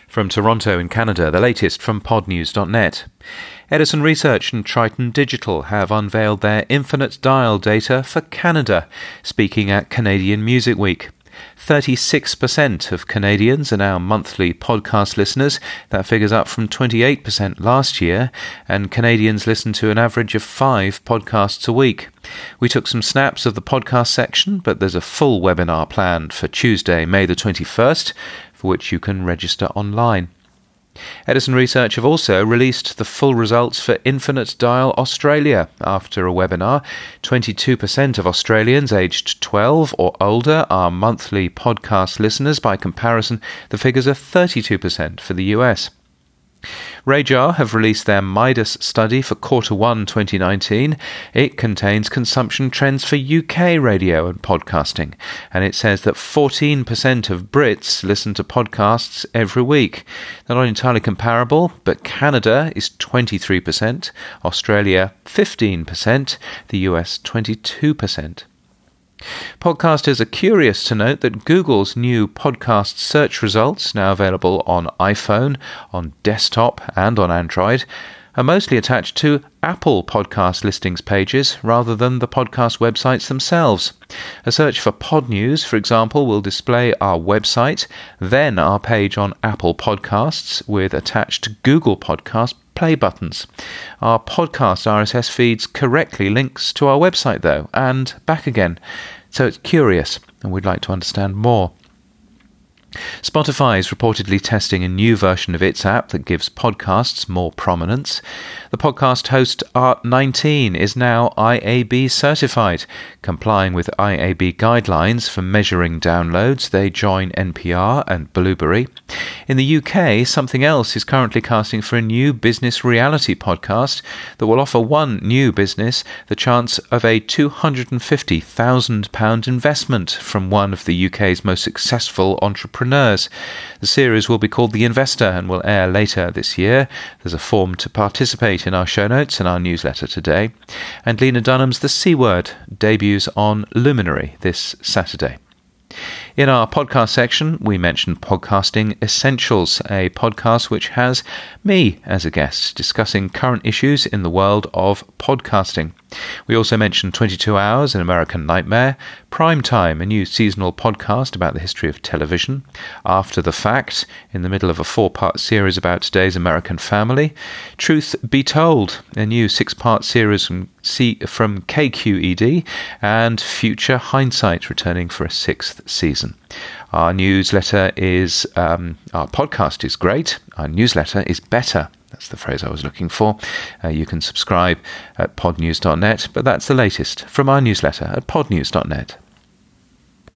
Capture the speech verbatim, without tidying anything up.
From Toronto in Canada, the latest from pod news dot net. Edison Research and Triton Digital have unveiled their infinite dial data for Canada, speaking at Canadian Music Week. thirty-six percent of Canadians are now monthly podcast listeners. That figure's up from twenty-eight percent last year, and Canadians listen to an average of five podcasts a week. We took some snaps of the podcast section, but there's a full webinar planned for Tuesday, May the twenty-first, for which you can register online. Edison Research have also released the full results for Infinite Dial Australia. After a webinar, twenty-two percent of Australians aged twelve or older are monthly podcast listeners. By comparison, the figures are thirty-two percent for the U S. RAJAR have released their Midas study for quarter one twenty nineteen. It contains consumption trends for U K radio and podcasting, and it says that fourteen percent of Brits listen to podcasts every week. They're not entirely comparable, but Canada is twenty-three percent, Australia fifteen percent, the U S twenty-two percent. Podcasters are curious to note that Google's new podcast search results, now available on iPhone, on desktop and on Android, are mostly attached to Apple podcast listings pages rather than the podcast websites themselves. A search for Pod News, for example, will display our website, then our page on Apple Podcasts with attached Google Podcast play buttons. Our podcast R S S feeds correctly links to our website, though, and back again. So it's curious, and we'd like to understand more. Spotify is reportedly testing a new version of its app that gives podcasts more prominence. The podcast host Art nineteen is now I A B certified. Complying with I A B guidelines for measuring downloads, they join N P R and Blueberry. In the U K, Something Else is currently casting for a new business reality podcast that will offer one new business the chance of a two hundred fifty thousand pounds investment from one of the U K's most successful entrepreneurs. The series will be called The Investor and will air later this year. There's a form to participate in our show notes and our newsletter today. And Lena Dunham's The C Word debuts on Luminary this Saturday. In our podcast section, we mentioned Podcasting Essentials, a podcast which has me as a guest discussing current issues in the world of podcasting. We also mentioned twenty-two hours, An American Nightmare, Prime Time, a new seasonal podcast about the history of television, After the Fact, in the middle of a four-part series about today's American family, Truth Be Told, a new six-part series from, C- from K Q E D, and Future Hindsight, returning for a sixth season. Our newsletter is, um, our podcast is great, our newsletter is better. That's the phrase I was looking for. Uh, you can subscribe at pod news dot net, but that's the latest from our newsletter at pod news dot net.